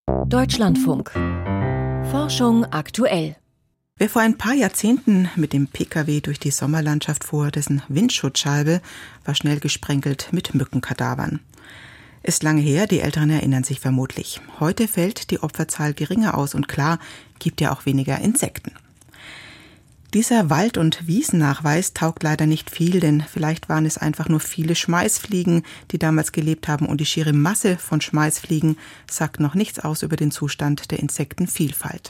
Deutschlandfunk. Forschung aktuell. Wer vor ein paar Jahrzehnten mit dem Pkw durch die Sommerlandschaft fuhr, dessen Windschutzscheibe war schnell gesprenkelt mit Mückenkadavern. Ist lange her, die Älteren erinnern sich vermutlich. Heute fällt die Opferzahl geringer aus und klar, gibt ja auch weniger Insekten. Dieser Wald- und Wiesennachweis taugt leider nicht viel, denn vielleicht waren es einfach nur viele Schmeißfliegen, die damals gelebt haben, und die schiere Masse von Schmeißfliegen sagt noch nichts aus über den Zustand der Insektenvielfalt.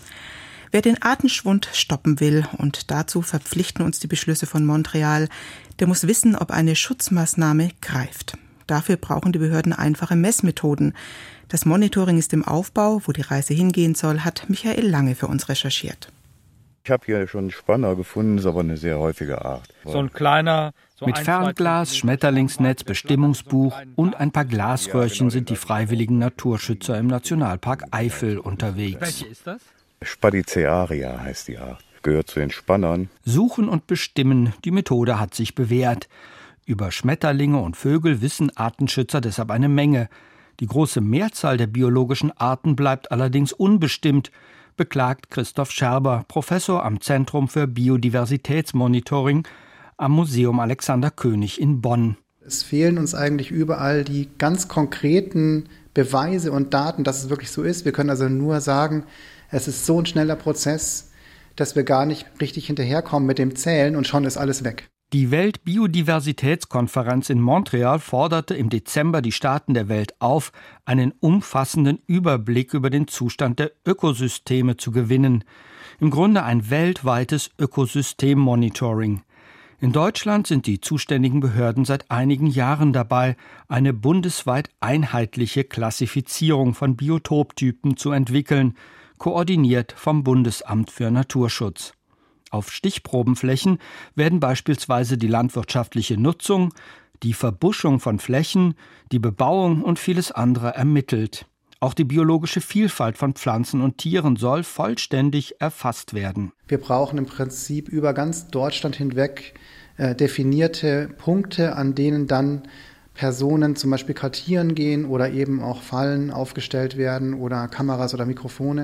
Wer den Artenschwund stoppen will, und dazu verpflichten uns die Beschlüsse von Montreal, der muss wissen, ob eine Schutzmaßnahme greift. Dafür brauchen die Behörden einfache Messmethoden. Das Monitoring ist im Aufbau. Wo die Reise hingehen soll, hat Michael Lange für uns recherchiert. Ich habe hier schon einen Spanner gefunden, ist aber eine sehr häufige Art. So ein kleiner... Mit Fernglas, Schmetterlingsnetz, Bestimmungsbuch und ein paar Glasröhrchen sind die freiwilligen Naturschützer im Nationalpark Eifel unterwegs. Welche ist das? Spadicearia heißt die Art. Gehört zu den Spannern. Suchen und bestimmen, die Methode hat sich bewährt. Über Schmetterlinge und Vögel wissen Artenschützer deshalb eine Menge. Die große Mehrzahl der biologischen Arten bleibt allerdings unbestimmt, beklagt Christoph Scherber, Professor am Zentrum für Biodiversitätsmonitoring am Museum Alexander König in Bonn. Es fehlen uns eigentlich überall die ganz konkreten Beweise und Daten, dass es wirklich so ist. Wir können also nur sagen, es ist so ein schneller Prozess, dass wir gar nicht richtig hinterherkommen mit dem Zählen und schon ist alles weg. Die Weltbiodiversitätskonferenz in Montreal forderte im Dezember die Staaten der Welt auf, einen umfassenden Überblick über den Zustand der Ökosysteme zu gewinnen. Im Grunde ein weltweites Ökosystemmonitoring. In Deutschland sind die zuständigen Behörden seit einigen Jahren dabei, eine bundesweit einheitliche Klassifizierung von Biotoptypen zu entwickeln, koordiniert vom Bundesamt für Naturschutz. Auf Stichprobenflächen werden beispielsweise die landwirtschaftliche Nutzung, die Verbuschung von Flächen, die Bebauung und vieles andere ermittelt. Auch die biologische Vielfalt von Pflanzen und Tieren soll vollständig erfasst werden. Wir brauchen im Prinzip über ganz Deutschland hinweg definierte Punkte, an denen dann Personen zum Beispiel kartieren gehen oder eben auch Fallen aufgestellt werden oder Kameras oder Mikrofone,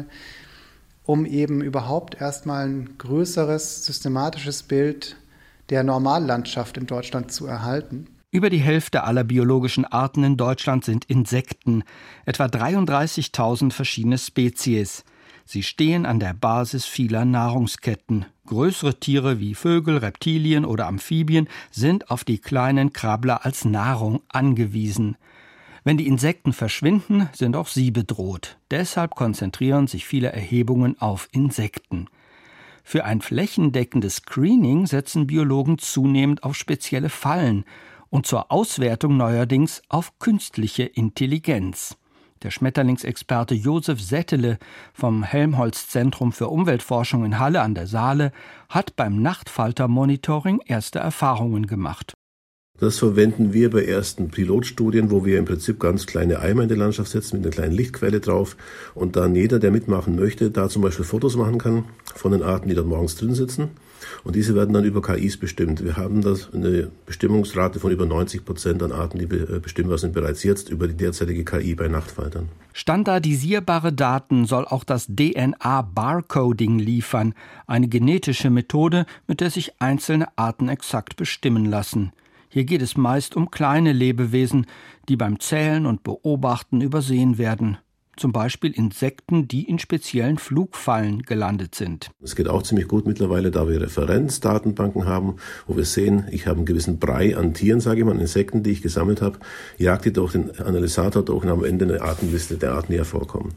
um eben überhaupt erstmal ein größeres, systematisches Bild der Normallandschaft in Deutschland zu erhalten. Über die Hälfte aller biologischen Arten in Deutschland sind Insekten, etwa 33.000 verschiedene Spezies. Sie stehen an der Basis vieler Nahrungsketten. Größere Tiere wie Vögel, Reptilien oder Amphibien sind auf die kleinen Krabbler als Nahrung angewiesen. Wenn die Insekten verschwinden, sind auch sie bedroht. Deshalb konzentrieren sich viele Erhebungen auf Insekten. Für ein flächendeckendes Screening setzen Biologen zunehmend auf spezielle Fallen und zur Auswertung neuerdings auf künstliche Intelligenz. Der Schmetterlingsexperte Josef Settele vom Helmholtz-Zentrum für Umweltforschung in Halle an der Saale hat beim Nachtfalter-Monitoring erste Erfahrungen gemacht. Das verwenden wir bei ersten Pilotstudien, wo wir im Prinzip ganz kleine Eimer in die Landschaft setzen mit einer kleinen Lichtquelle drauf und dann jeder, der mitmachen möchte, da zum Beispiel Fotos machen kann von den Arten, die dort morgens drin sitzen. Und diese werden dann über KIs bestimmt. Wir haben das eine Bestimmungsrate von über 90% an Arten, die bestimmbar sind, bereits jetzt über die derzeitige KI bei Nachtfaltern. Standardisierbare Daten soll auch das DNA-Barcoding liefern, eine genetische Methode, mit der sich einzelne Arten exakt bestimmen lassen. Hier geht es meist um kleine Lebewesen, die beim Zählen und Beobachten übersehen werden. Zum Beispiel Insekten, die in speziellen Flugfallen gelandet sind. Es geht auch ziemlich gut mittlerweile, da wir Referenzdatenbanken haben, wo wir sehen, ich habe einen gewissen Brei an Tieren, sage ich mal, an Insekten, die ich gesammelt habe, jagt die durch den Analysator durch und am Ende eine Artenliste der Arten, die hervorkommen.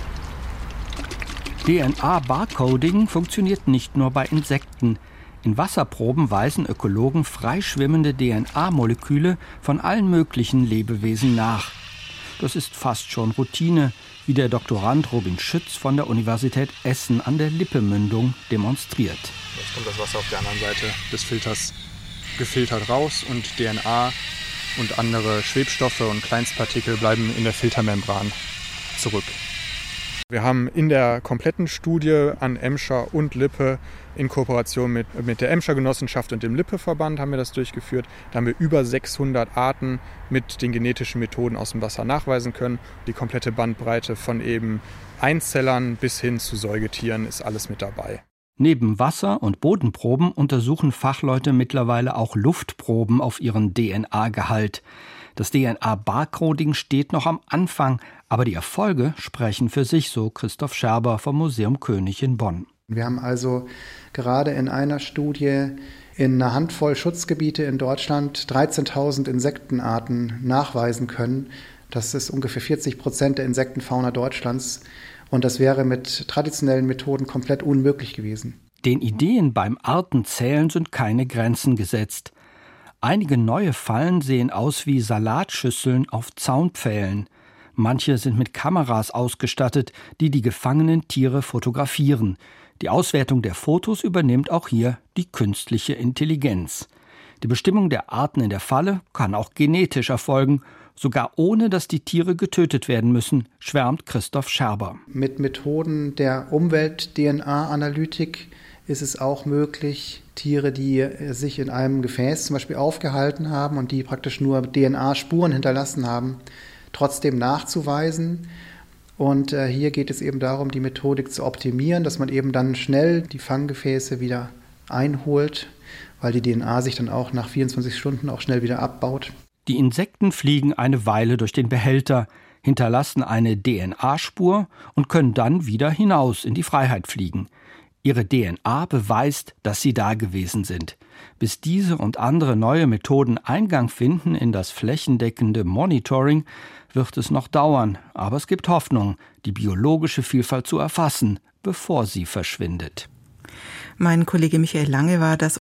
DNA-Barcoding funktioniert nicht nur bei Insekten. In Wasserproben weisen Ökologen freischwimmende DNA-Moleküle von allen möglichen Lebewesen nach. Das ist fast schon Routine, wie der Doktorand Robin Schütz von der Universität Essen an der Lippemündung demonstriert. Jetzt kommt das Wasser auf der anderen Seite des Filters gefiltert raus und DNA und andere Schwebstoffe und Kleinstpartikel bleiben in der Filtermembran zurück. Wir haben in der kompletten Studie an Emscher und Lippe in Kooperation mit der Emscher Genossenschaft und dem Lippe-Verband haben wir das durchgeführt. Da haben wir über 600 Arten mit den genetischen Methoden aus dem Wasser nachweisen können. Die komplette Bandbreite von eben Einzellern bis hin zu Säugetieren ist alles mit dabei. Neben Wasser- und Bodenproben untersuchen Fachleute mittlerweile auch Luftproben auf ihren DNA-Gehalt. Das DNA-Barcoding steht noch am Anfang, aber die Erfolge sprechen für sich, so Christoph Scherber vom Museum König in Bonn. Wir haben also gerade in einer Studie in einer Handvoll Schutzgebiete in Deutschland 13.000 Insektenarten nachweisen können. Das ist ungefähr 40% der Insektenfauna Deutschlands. Und das wäre mit traditionellen Methoden komplett unmöglich gewesen. Den Ideen beim Artenzählen sind keine Grenzen gesetzt. Einige neue Fallen sehen aus wie Salatschüsseln auf Zaunpfählen. Manche sind mit Kameras ausgestattet, die die gefangenen Tiere fotografieren. Die Auswertung der Fotos übernimmt auch hier die künstliche Intelligenz. Die Bestimmung der Arten in der Falle kann auch genetisch erfolgen, sogar ohne dass die Tiere getötet werden müssen, schwärmt Christoph Scherber. Mit Methoden der Umwelt-DNA-Analytik ist es auch möglich, Tiere, die sich in einem Gefäß zum Beispiel aufgehalten haben und die praktisch nur DNA-Spuren hinterlassen haben, trotzdem nachzuweisen. Und hier geht es eben darum, die Methodik zu optimieren, dass man eben dann schnell die Fanggefäße wieder einholt, weil die DNA sich dann auch nach 24 Stunden auch schnell wieder abbaut. Die Insekten fliegen eine Weile durch den Behälter, hinterlassen eine DNA-Spur und können dann wieder hinaus in die Freiheit fliegen. Ihre DNA beweist, dass sie da gewesen sind. Bis diese und andere neue Methoden Eingang finden in das flächendeckende Monitoring, wird es noch dauern. Aber es gibt Hoffnung, die biologische Vielfalt zu erfassen, bevor sie verschwindet. Mein Kollege Michael Lange war das